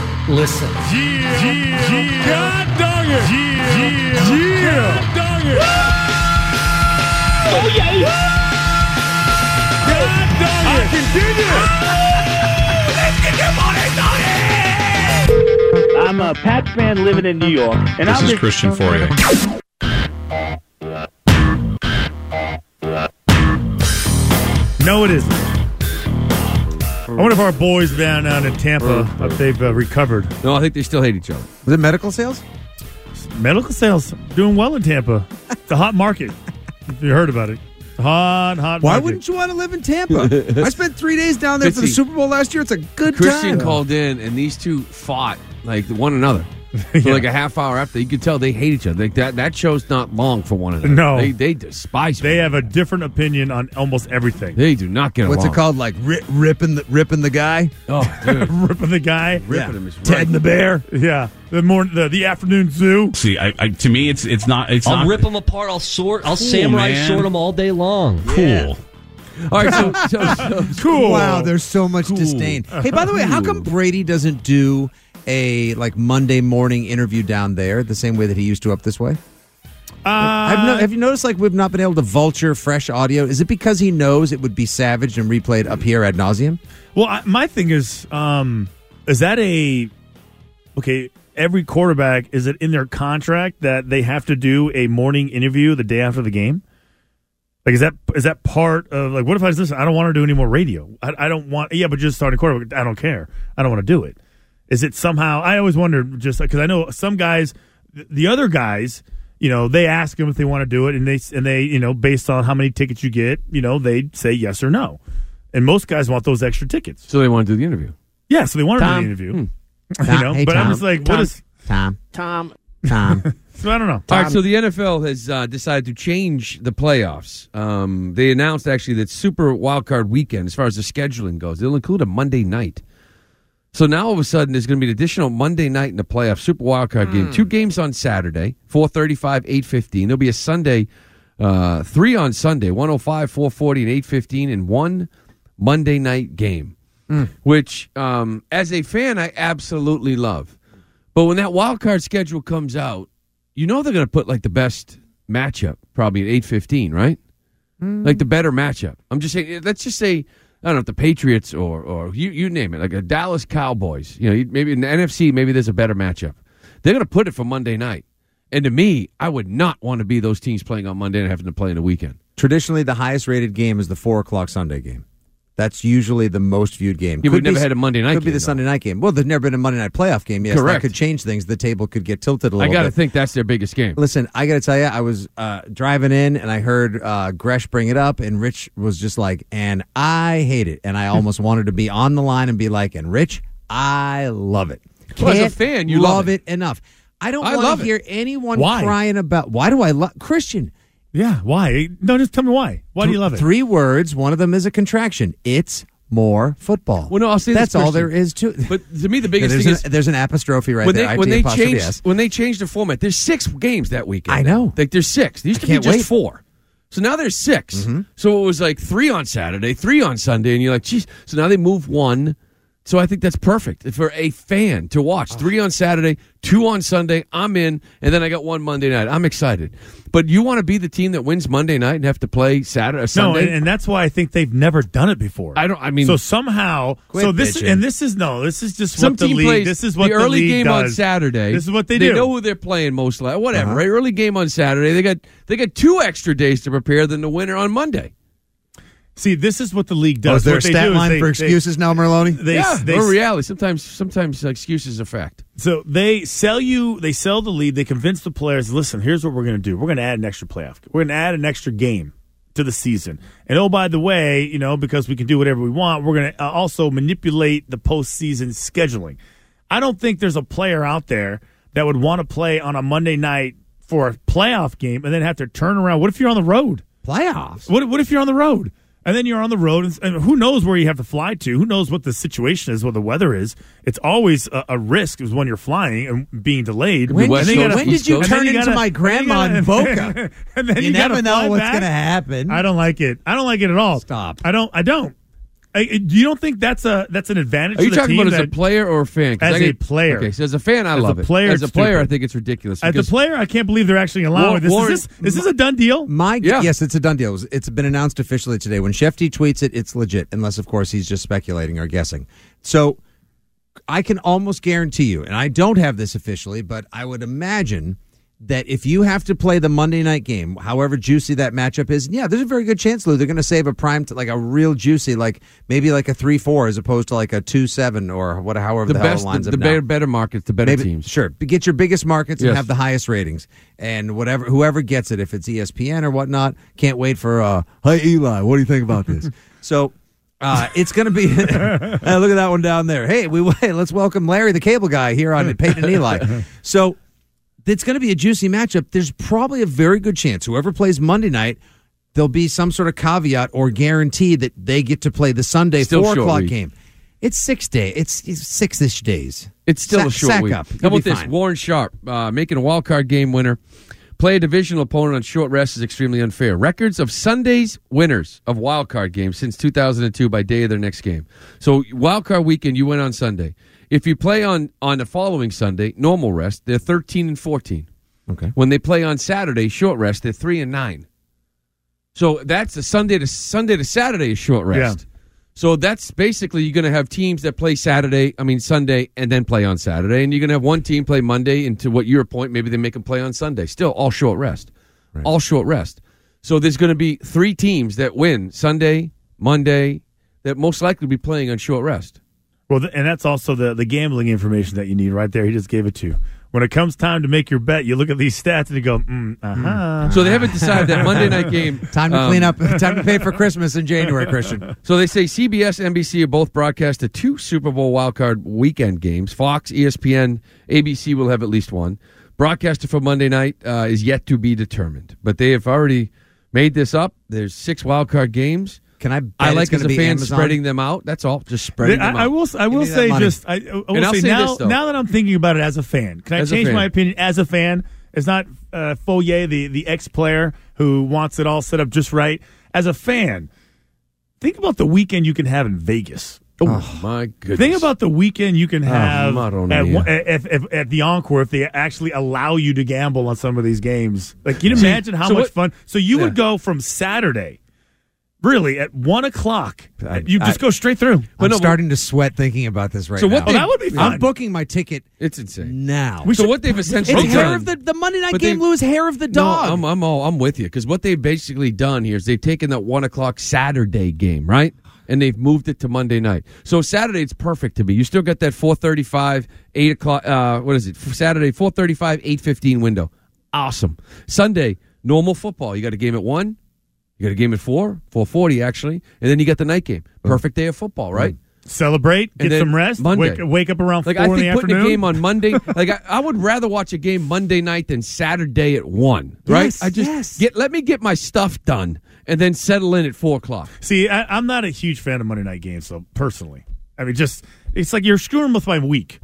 Yeah. God dog it. Yeah. God dog it. Oh, yeah. God dog it. I can do this. Let's get your money, Tony. I'm a Pats fan living in New York. And this is Christian Fourier. No, it isn't. I wonder if our boys down in Tampa, if they've recovered. No, I think they still hate each other. Was it medical sales? Medical sales doing well in Tampa. It's a hot market. If you heard about it. Hot market. Why wouldn't you want to live in Tampa? I spent 3 days down there for the Super Bowl last year. It's a good Christian time. called in, and these two fought like one another. For like a half hour after, you could tell they hate each other. Like that show's not long for one another. No. They despise They have a different opinion on almost everything. They do not get along. What's it called? Like ripping the guy? Oh, dude. Ripping the guy? Ripping him is right. Ted and the bear? Yeah. The afternoon zoo. See, to me, it's not. I'll rip them apart. I'll samurai sword them all day long. Cool. Yeah. All right, so cool. Wow, there's so much disdain. Hey, by the way, how come Brady doesn't do a Monday morning interview down there the same way that he used to up this way? Have you noticed we've not been able to vulture fresh audio? Is it because he knows it would be savaged and replayed up here ad nauseum? Well, my thing is that every quarterback, is it in their contract that they have to do a morning interview the day after the game? Like, is that part of, what if I listen, I don't want to do any more radio. I don't want, but just starting quarterback, I don't care. I don't want to do it. Is it somehow, I always wonder, just because I know some guys, the other guys, they ask them if they want to do it, and they based on how many tickets you get, they say yes or no. And most guys want those extra tickets. So they want to do the interview. Yeah, so they want to do the interview. Hey, but Tom. I'm just like, what is... Tom. So I don't know. All right, so the NFL has decided to change the playoffs. They announced, actually, that Super Wildcard Weekend, as far as the scheduling goes, it'll include a Monday night. So now, all of a sudden, there's going to be an additional Monday night in the playoffs, Super Wildcard game. 2 games on Saturday, 4:35, 8:15. There'll be a Sunday, 3 on Sunday, 1:05, 4:40, and 8:15, and 1 Monday night game, which, as a fan, I absolutely love. But when that wild card schedule comes out, you know they're going to put like the best matchup probably at 8:15, right? Like the better matchup. I'm just saying. Let's just say I don't know if the Patriots or you name it, like a Dallas Cowboys. You know, maybe in the NFC, maybe there's a better matchup. They're going to put it for Monday night. And to me, I would not want to be those teams playing on Monday and having to play in the weekend. Traditionally, the highest rated game is the 4:00 Sunday game. That's usually the most viewed game. We've never had a Monday night game. Could be the Sunday night game. Well, there's never been a Monday night playoff game. Yes, Correct. That could change things. The table could get tilted a little bit. I got to think that's their biggest game. Listen, I got to tell you, I was driving in and I heard Gresh bring it up, and Rich was just like, and I hate it. And I almost wanted to be on the line and be like, and Rich, I love it. Well, as a fan, you love it enough. I don't want to hear anyone crying about, why do I love Christian? Yeah, why? No, just tell me why. Why do you love it? 3 words. One of them is a contraction. It's more football. Well, no, I'll say that's this, all there is to it. But to me, the biggest thing is there's an apostrophe right there. When they changed the format, there's 6 games that weekend. I know. Like there's 6. There used to be just 4. So now there's 6. Mm-hmm. So it was like 3 on Saturday, 3 on Sunday, and you're like, geez. So now they move 1. So I think that's perfect for a fan to watch. 3 on Saturday, 2 on Sunday. I'm in, and then I got 1 Monday night. I'm excited. But you want to be the team that wins Monday night and have to play Saturday, Sunday? No, and that's why I think they've never done it before. So somehow, this is just some what the team league. Plays this is what the the early league game does. on Saturday. This is what they do. They know who they're playing most likely. Whatever, right? Early game on Saturday. They got 2 extra days to prepare than the winner on Monday. See, this is what the league does. Is there a stat line for excuses now, Merloni? Or reality. Sometimes excuses are fact. So they sell the lead. They convince the players, listen, here's what we're going to do. We're going to add an extra playoff. We're going to add an extra game to the season. And oh, by the way, because we can do whatever we want, we're going to also manipulate the postseason scheduling. I don't think there's a player out there that would want to play on a Monday night for a playoff game and then have to turn around. What if you're on the road? Playoffs? What if you're on the road? And then you're on the road, and who knows where you have to fly to? Who knows what the situation is, what the weather is? It's always a risk is when you're flying and being delayed. When did you turn into my grandma in Boca? And then you never know what's going to happen. I don't like it. I don't like it at all. Stop. I don't. You don't think that's an advantage? Are you to the talking team about as a player or a fan? As a player. Okay, so as a fan, I love it. As a player, I think it's ridiculous. As a player, I can't believe they're actually allowing this. Is this a done deal? Yes, it's a done deal. It's been announced officially today. When Shefty tweets it, it's legit, unless, of course, he's just speculating or guessing. So I can almost guarantee you, and I don't have this officially, but I would imagine that if you have to play the Monday night game, however juicy that matchup is, there's a very good chance, Lou, they're going to save a prime, like a real juicy, like maybe like a 3-4 as opposed to like a 2-7 or however the hell it lines up now. Better markets, the better teams. Sure. Get your biggest markets and have the highest ratings. And whoever gets it, if it's ESPN or whatnot, can't wait for, hey, Eli, what do you think about this? So it's going to be, look at that one down there. Hey, let's welcome Larry, the cable guy, here on Peyton and Eli. So, it's going to be a juicy matchup. There's probably a very good chance whoever plays Monday night, there'll be some sort of caveat or guarantee that they get to play the Sunday 4 o'clock game. It's 6 days. It's 6-ish days. It's still a short week. Up. How about this? Warren Sharp making a wild card game winner. Play a divisional opponent on short rest is extremely unfair. Records of Sunday's winners of wild card games since 2002 by day of their next game. So wild card weekend, you win on Sunday. If you play on the following Sunday, normal rest, they're 13-14. Okay. When they play on Saturday, short rest, they're 3-9. So that's a Sunday to Saturday is short rest. Yeah. So that's basically you're going to have teams that play Sunday, and then play on Saturday, and you're going to have one team play Monday, and to what your point, maybe they make them play on Sunday. Still, all short rest. Right. All short rest. So there's going to be 3 teams that win Sunday, Monday, that most likely will be playing on short rest. Well, and that's also the gambling information that you need right there. He just gave it to you. When it comes time to make your bet, you look at these stats and you go, So they haven't decided that Monday night game. Time to clean up. Time to pay for Christmas in January, Christian. So they say CBS, NBC have both broadcasted 2 Super Bowl wildcard weekend games. Fox, ESPN, ABC will have at least one. Broadcaster for Monday night is yet to be determined. But they have already made this up. There's 6 wildcard games. Can I? I like as a fan Amazon? Spreading them out. That's all. Just spreading them out. I will say just. I will say now that I'm thinking about it as a fan, can I change my opinion as a fan? It's not Foyer, the ex-player who wants it all set up just right. As a fan, think about the weekend you can have in Vegas. Oh, my goodness. Think about the weekend you can have Madonna at the Encore if they actually allow you to gamble on some of these games. Like, can you imagine how much fun? So you would go from Saturday, really, at 1 o'clock. You just go straight through. I'm starting to sweat thinking about this right now. that would be fun. I'm booking my ticket. It's insane now. What they've essentially it's done, hair of the Monday night game. Lou is hair of the dog. No, I'm with you because what they've basically done here is they've taken that 1 o'clock Saturday game, right? And they've moved it to Monday night. So Saturday, it's perfect to me. You still got that 4:35, 8 o'clock. What is it? Saturday, 4:35, 8:15 window. Awesome. Sunday, normal football. You got a game at 1. You got a game at 4, 4:40 actually, and then you got the night game. Perfect day of football, right? Celebrate, get some rest, Monday. wake up around 4 I think in the putting afternoon. a game on Monday, I would rather watch a game Monday night than Saturday at 1, right? Yes, let me get my stuff done and then settle in at 4 o'clock. See, I'm not a huge fan of Monday night games, so personally. I mean, it's like you're screwing with my week.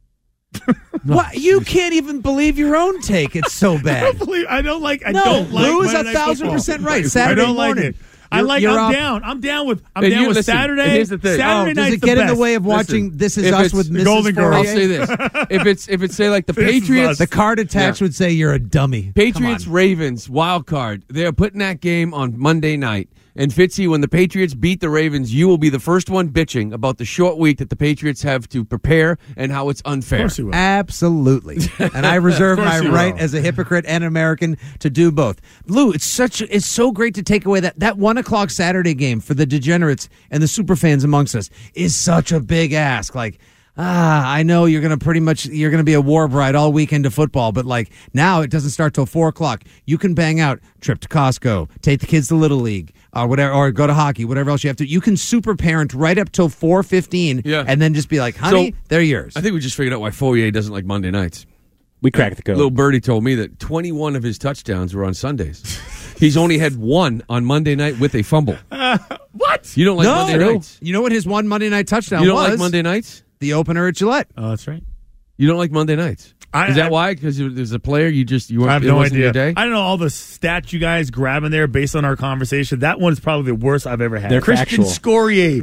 What? You can't even believe your own take. It's so bad. I don't like Lou is Monday night 1,000% right. Saturday I don't like morning. it. I'm down. I'm down with Listen, Saturday. here's the thing. Saturday does night's it get the in the best. way of watching This Is if Us it's with the Mrs. Golden Girls, I'll Fourier? say this: if it's say like the This is Patriots, us. The card attached would say you're a dummy. Patriots Ravens wild card. They're putting that game on Monday night. And Fitzy, when the Patriots beat the Ravens, you will be the first one bitching about the short week that the Patriots have to prepare and how it's unfair. Of course you will. Absolutely. And I reserve Of course my you right will. as a hypocrite and American to do both. Lou, it's so great to take away that 1 o'clock Saturday game for the degenerates and the super fans amongst us is such a big ask. Like, I know you're going to be a war bride all weekend to football, but like now it doesn't start till 4 o'clock. You can bang out, trip to Costco, take the kids to Little League, whatever, or go to hockey, whatever else you have to. You can super parent right up till 4:15, and then just be like, honey, they're yours. I think we just figured out why Fourier doesn't like Monday nights. We cracked the code. Little Birdie told me that 21 of his touchdowns were on Sundays. He's only had 1 on Monday night with a fumble. What? You don't like Monday nights? You know what his one Monday night touchdown was? You don't like Monday nights? The opener at Gillette. Oh, that's right. You don't like Monday nights? Is that why? Because there's a player you I have no idea. Your day? I don't know all the stats you guys grabbing there based on our conversation. That one's probably the worst I've ever had. They're Christian factual. Scorier.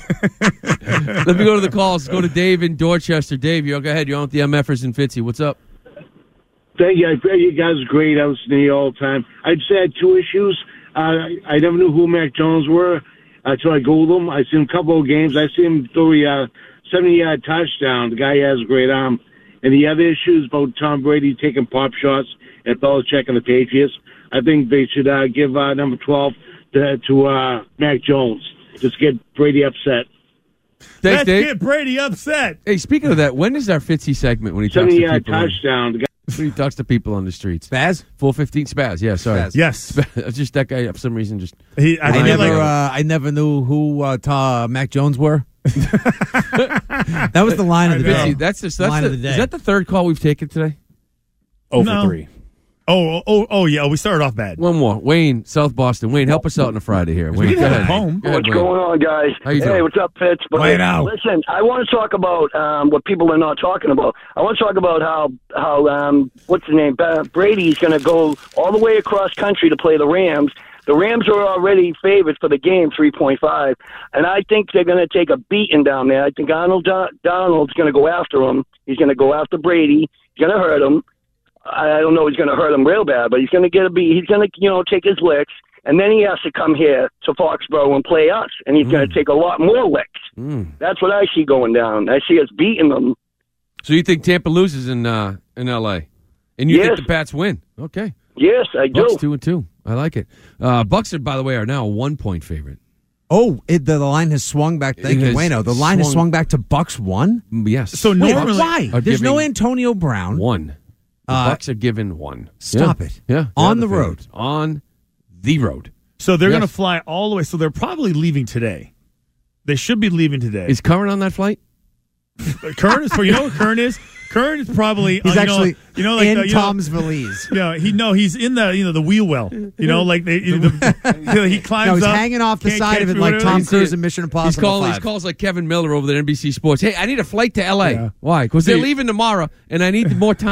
Let me go to the calls. Go to Dave in Dorchester. Dave, go ahead. You're on with the MFers and Fitzy. What's up? Thank you. You guys are great. I listen to you all the time. I just had 2 issues. I never knew who Mac Jones were until I Googled him. I seen him a couple of games. I seen him throw a 70-yard touchdown. The guy has a great arm. And the other issue is about Tom Brady taking pop shots at Belichick and the Patriots. I think they should give number 12 to Mac Jones. Just get Brady upset. Thanks, Let's Dave. get Brady upset. Hey, speaking of that, when is our Fitzy segment when he talks to 70-yard people? touchdown. The guy When he talks to people on the streets. Spaz? 415 Spaz. Yeah, sorry. Spaz. Yes. Just that guy, for some reason, just... I never knew who Mac Jones were. That was the line of the day. That's line of the day. Is that the third call we've taken today? Over 3. Oh, yeah. We started off bad. One more. Wayne, South Boston. Wayne, help us out on a Friday here. Wayne, go ahead. Go ahead, What's Wayne. going on, guys? How you hey, doing? what's up, Fitz? But listen, I want to talk about what people are not talking about. I want to talk about how what's his name? Brady's going to go all the way across country to play the Rams. The Rams are already favored for the game, 3.5, and I think they're going to take a beating down there. I think Donald's going to go after him. He's going to go after Brady. He's going to hurt him. I don't know if he's going to hurt him real bad, but he's going to get a beat. He's going to, take his licks, and then he has to come here to Foxborough and play us, and he's going to take a lot more licks. That's what I see going down. I see us beating them. So you think Tampa loses in L.A., and you think the Pats win? Okay. Yes, I do. Bucks 2-2. I like it. Bucks, by the way, are now a 1-point favorite. Oh, the line has swung back. Thank you, Wayno. The line has swung back to Bucks 1? Yes. So normally, why? There's no Antonio Brown. 1. The Bucks are given 1. Stop it. Yeah. On the road. On the road. So they're going to fly all the way. So they're probably leaving today. They should be leaving today. Is Curran on that flight? Curran is. You know what Curran is? Curran is probably. He's actually in Tom's valise. He's in the wheel well. Like he climbs. No, he's up, hanging off the can't side catch of it me, like whatever. Tom Cruise in Mission Impossible 5. He calls like Kevin Miller over there at NBC Sports. Hey, I need a flight to L.A. Yeah. Why? Because they're See- leaving tomorrow, and I need more time.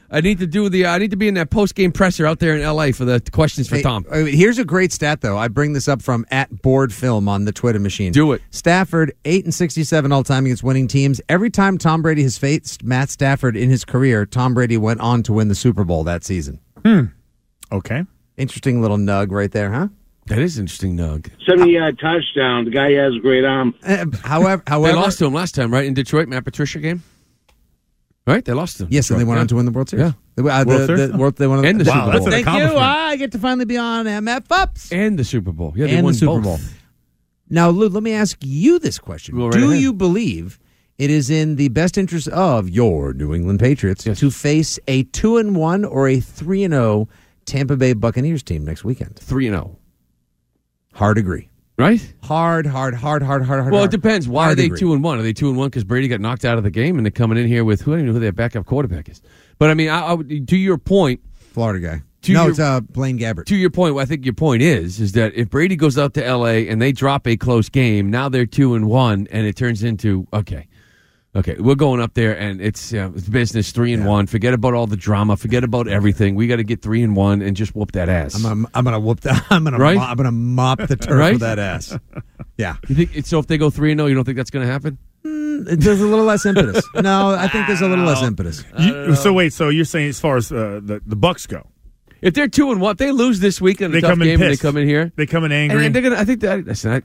I need to be in that post game presser out there in L.A. for the questions for Tom. Here's a great stat, though. I bring this up from @BoardFilm on the Twitter machine. Do it. Stafford 8-67 all time against winning teams. Every time Tom Brady has faced Matt Stafford in his career, Tom Brady went on to win the Super Bowl that season. Okay. Interesting little nug right there, huh? That is interesting, nug. 70-yard touchdown. The guy has a great arm. However, they lost to him last time, right, in Detroit, Matt Patricia game? Right? They lost to him. Yes, and they went on to win the World Series. Yeah. They won the Super Bowl. That's an Thank you. accomplishment. I get to finally be on MF Ups. And the Super Bowl. Yeah, they and won the Super both. Bowl. Now, Lou, let me ask you this question. Right Do ahead. you believe it is in the best interest of your New England Patriots to face a 2-1 or a 3-0 Tampa Bay Buccaneers team next weekend? 3-0. Hard agree. Right? Hard. Well, it depends. Why are they 2-1? Are they 2-1 because Brady got knocked out of the game and they're coming in here with who? I don't even know who their backup quarterback is. But I mean, to your point, Florida guy. It's Blaine Gabbert. To your point, I think your point is that if Brady goes out to L.A. and they drop a close game, now they're 2-1, and it turns into okay, we're going up there and it's business 3-1. Forget about all the drama. Forget about everything. We got to get 3-1 and just whoop that ass. I'm gonna whoop that. I'm gonna mop the turf with that ass. Yeah. You think so? If they go 3-0, you don't think that's going to happen? There's a little less impetus. No, I think there's a little less impetus. So you're saying as far as the Bucs go, if they're 2-1, if they lose this week in a tough game and they come in here, they come in angry, and they're gonna. I think that.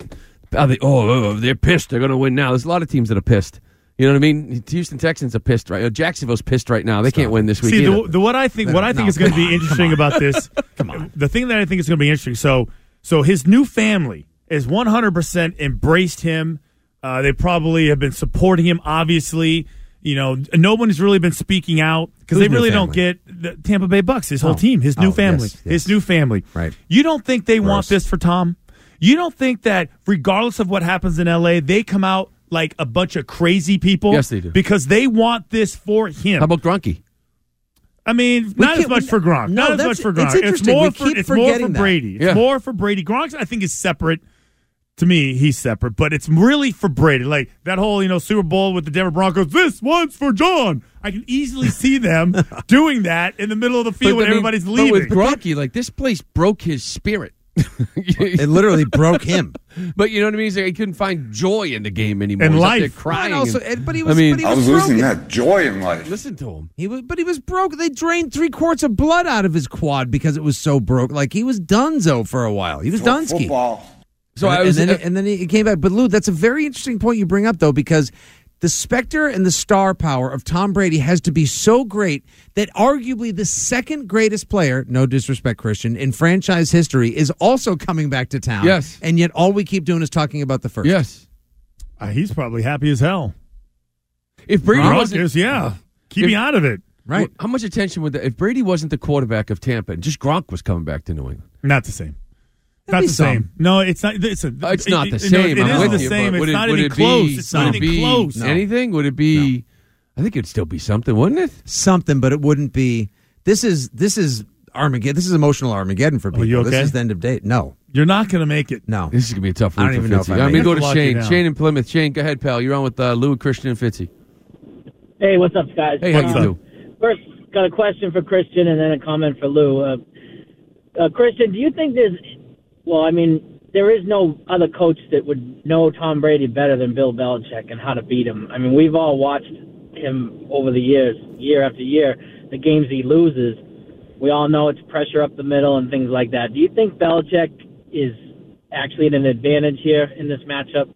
They're pissed. They're gonna win now. There's a lot of teams that are pissed. You know what I mean? Houston Texans are pissed right. Jacksonville's pissed right now. They can't win this week. See, what I think is going to be interesting about this. Come on. The thing that I think is going to be interesting. So his new family is 100% embraced him. They probably have been supporting him. Obviously, no one has really been speaking out because they really don't get the Tampa Bay Bucs. His whole team, his new family, his new family. Right? You don't think they want this for Tom? You don't think that regardless of what happens in L.A., they come out like a bunch of crazy people? Yes, they do. Because they want this for him. How about Gronky? I mean, not as much for Gronk. Not as much for Gronk. It's more for Brady. It's more for Brady. Gronk, I think, is separate. To me, he's separate, but it's really for Brady. Like that whole, Super Bowl with the Denver Broncos. This one's for John. I can easily see them doing that in the middle of the field when everybody's leaving. But with Gronky, this place broke his spirit. It literally broke him. But you know what I mean? He's like, he couldn't find joy in the game anymore. In He's life. up there crying. I was losing that joy in life. Listen to him. He was broke. They drained 3 quarts of blood out of his quad because it was so broke. Like he was donezo for a while. He was Dunsky. Football. So and then he came back. But Lou, that's a very interesting point you bring up, though, because the specter and the star power of Tom Brady has to be so great that arguably the second greatest player, no disrespect, Christian, in franchise history is also coming back to town. Yes. And yet all we keep doing is talking about the first. Yes. He's probably happy as hell. If Brady wasn't... Keep me out of it. Right. How much attention would that... If Brady wasn't the quarterback of Tampa, just Gronk was coming back to New England. Not the same. Not the same. No, it's not. It's not the same. It is the same. It's not even close. It's not even close. Anything? Would it be? No. I think it'd still be something, wouldn't it? Something, but it wouldn't be. This is Armageddon. This is emotional Armageddon for people. You okay? This is the end of date. No, you're not going to make it. No, this is going to be a tough week. I don't even know if I'm going to go to Shane. Shane in Plymouth. Shane, go ahead, pal. You're on with Lou, Christian, and Fitzy. Hey, what's up, guys? Hey, how you doing? First, got a question for Christian, and then a comment for Lou. Christian, do you think there's? Well, I mean, there is no other coach that would know Tom Brady better than Bill Belichick and how to beat him. I mean, we've all watched him over the years, year after year, the games he loses. We all know it's pressure up the middle and things like that. Do you think Belichick is actually at an advantage here in this matchup?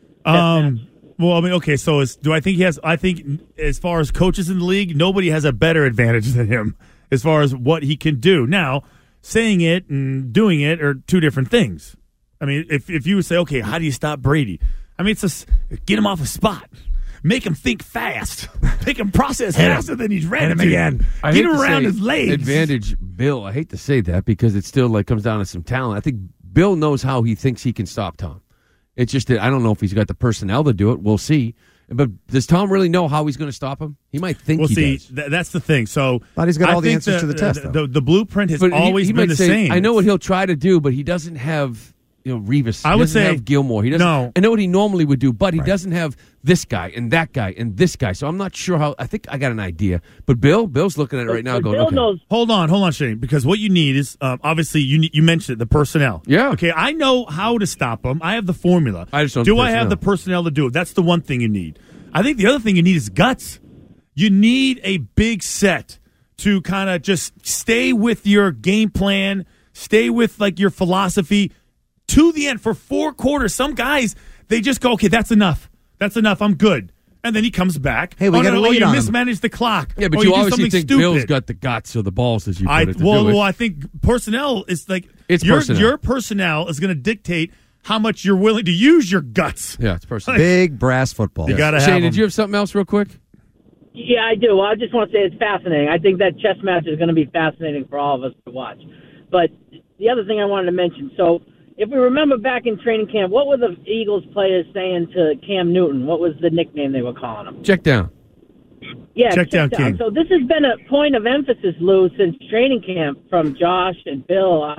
Well, I mean, okay, so do I think he has – I think as far as coaches in the league, nobody has a better advantage than him as far as what he can do. Now, saying it and doing it are two different things. I mean, if you would say, okay, how do you stop Brady? I mean, it's just get him off a spot. Make him think fast. Make him process faster than he's ready. Hit him again. Get him around his legs. Advantage Bill. I hate to say that because it still comes down to some talent. I think Bill knows how he thinks he can stop Tom. It's just that I don't know if he's got the personnel to do it. We'll see. But does Tom really know how he's going to stop him? He might think he does. That's the thing. So, but he's got all the answers to the test. The blueprint has always been the same. I know what he'll try to do, but he doesn't have Revis. I would say have Gilmore. He doesn't. No. I know what he normally would do, but he doesn't have this guy and that guy and this guy. So I'm not sure how. I think I got an idea. But Bill's looking at it right now, going, Bill okay. knows. Hold on, Shane, because what you need is obviously you mentioned it, the personnel. Yeah. Okay, I know how to stop them. I have the formula. I just don't. Do I have the personnel to do it? That's the one thing you need. I think the other thing you need is guts. You need a big set to kind of just stay with your game plan, stay with like your philosophy to the end for 4 quarters. Some guys, they just go, okay, that's enough. That's enough. I'm good. And then he comes back. Hey, we got a lead you on him. mismanaged the clock. Yeah, but or you do obviously something think stupid. Bill's got the guts or the balls, as you put it, to do it. I think personnel is like It's your personnel. Your personnel is going to dictate how much you're willing to use your guts. Yeah, it's personal. Big brass football. You got to have Shane, them. did you have something else real quick? Yeah, I do. I just want to say it's fascinating. I think that chess match is going to be fascinating for all of us to watch. But the other thing I wanted to mention, so if we remember back in training camp, what were the Eagles players saying to Cam Newton? What was the nickname they were calling him? Check down. Yeah, Check down King. So this has been a point of emphasis, Lou, since training camp from Josh and Bill,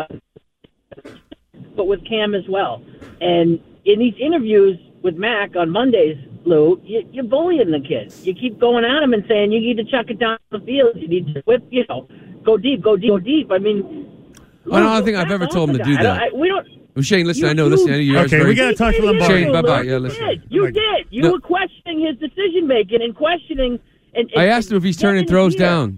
but with Cam as well. And in these interviews with Mac on Mondays, Lou, you're bullying the kid. You keep going at him and saying you need to chuck it down the field. You need to whip, go deep. I mean, I don't think I've ever told him to do that. We don't. Well, Shane, listen, I know this. Okay, we got to talk to Lombardi. Shane, bye-bye. Yeah, listen. You did. You were questioning his decision making and questioning. And I asked him if he's turning throws downfield.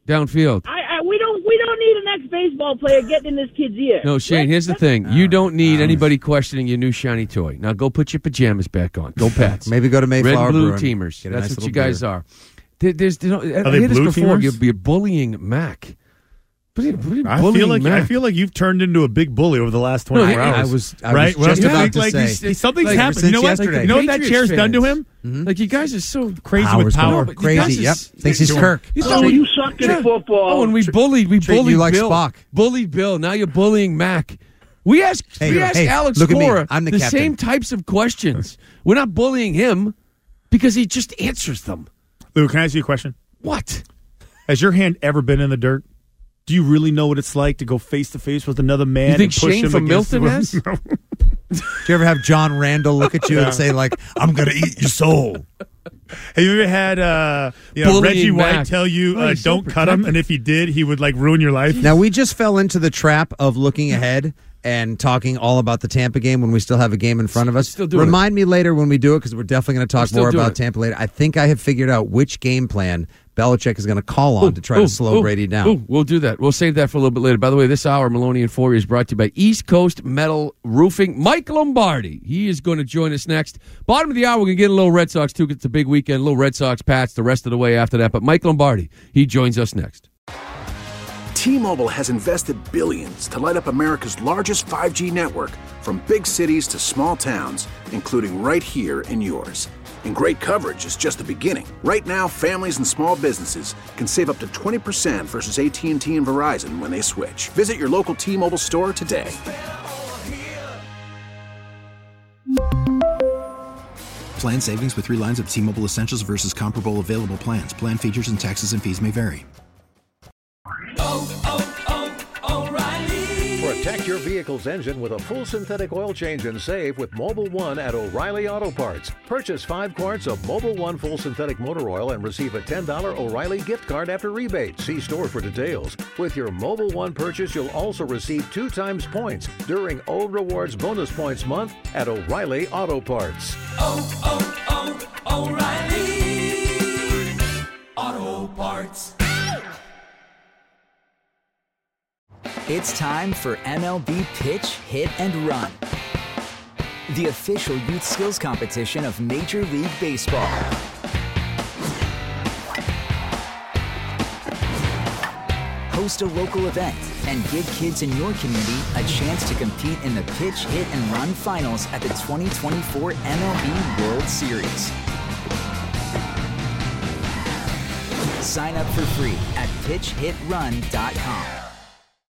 We don't need an ex-baseball player getting in this kid's ear. No, Shane, here's the thing. You don't need anybody questioning your new shiny toy. Now go put your pajamas back on. Go Pats. Maybe go to Mayflower Red Blue Brewing. Teamers. Get a That's nice what you little guys beer. are. There's I they heard this Blue before. Teamers? You're bullying Mac. I feel like you've turned into a big bully over the last 24 hours. I was right? just about to say. Something's like, happened. You know what? yesterday. You know what that chair's done to him? Like, you guys are so Crazy with power. No, Crazy, yep. Thinks he's Kirk. You suck at football. Oh, and we bullied you like Bill. Spock. Bullied Bill. Now you're bullying Mac. We asked Alex look at me. Cora I'm the the captain. same types of questions. We're not bullying him because he just answers them. Lou, can I ask you a question? What? Has your hand ever been in the dirt? Do you really know what it's like to go face to face with another man? You think and push Shane him from against Milton has? Do you ever have John Randall look at you and say, like, I'm going to eat your soul? Have you ever had Reggie White tell you don't cut him, and if he did, he would like ruin your life? Now, we just fell into the trap of looking ahead and talking all about the Tampa game when we still have a game in front of us. Remind me later when we do it, because we're definitely going to talk more about Tampa later. I think I have figured out which game plan Belichick is going to call on to try to slow Brady down. We'll do that. We'll save that for a little bit later. By the way, this hour, Maloney and Fauria is brought to you by East Coast Metal Roofing. Mike Lombardi, he is going to join us next. Bottom of the hour, we're going to get a little Red Sox, too. It's a big weekend. A little Red Sox Pats the rest of the way after that. But Mike Lombardi, he joins us next. T-Mobile has invested billions to light up America's largest 5G network, from big cities to small towns, including right here in yours. And great coverage is just the beginning. Right now, families and small businesses can save up to 20% versus AT&T and Verizon when they switch. Visit your local T-Mobile store today. Plan savings with 3 lines of T-Mobile Essentials versus comparable available plans. Plan features and taxes and fees may vary. Protect your vehicle's engine with a full synthetic oil change and save with Mobil 1 at O'Reilly Auto Parts. Purchase 5 quarts of Mobil 1 full synthetic motor oil and receive a $10 O'Reilly gift card after rebate. See store for details. With your Mobil 1 purchase, you'll also receive 2 times points during O Rewards Bonus Points Month at O'Reilly Auto Parts. O'Reilly Auto Parts. It's time for MLB Pitch, Hit, and Run, the official youth skills competition of Major League Baseball. Host a local event and give kids in your community a chance to compete in the Pitch, Hit, and Run finals at the 2024 MLB World Series. Sign up for free at pitchhitrun.com.